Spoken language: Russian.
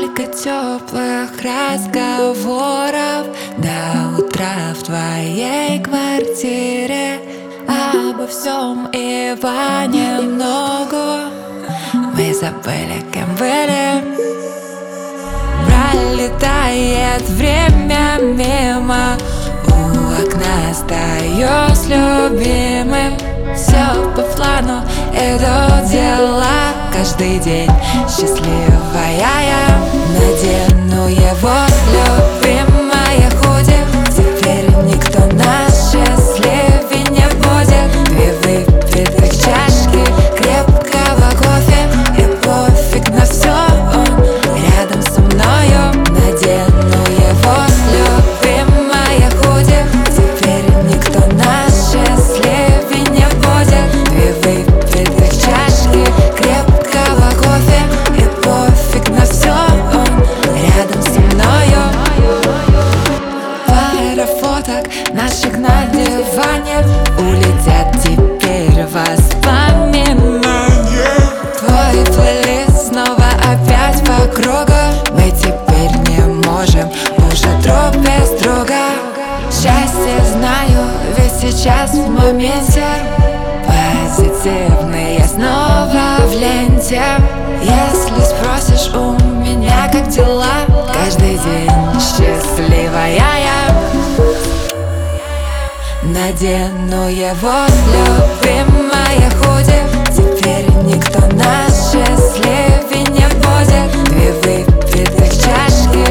Сколько теплых разговоров до утра в твоей квартире. Обо всем и понемногу мы забыли, кем были. Пролетает время мимо, у окна стою с любимым. Все по плану идут дела, каждый день счастливая я. Надену его любимое худи, теперь никто нас счастливее не будет. Две выпитых чашки крепкого кофе, и пофиг на все, он рядом со мною. Надену его любимое худи, теперь никто нас счастливее не будет. Две выпитых чашки крепкого кофе, и пофиг на все, он рядом со мною. Пара фоток наших на диване улетят теперь воспоминания. Твой плейлист снова опять по кругу, мы теперь не можем уже друг без друга. Счастье знаю, ведь сейчас в моменте позитивный, я снова в ленте. Если спросишь у меня, как дела, каждый день счастливая я. Надену его любимое худи, теперь никто нас счастливее не будет. Две выпитых чашки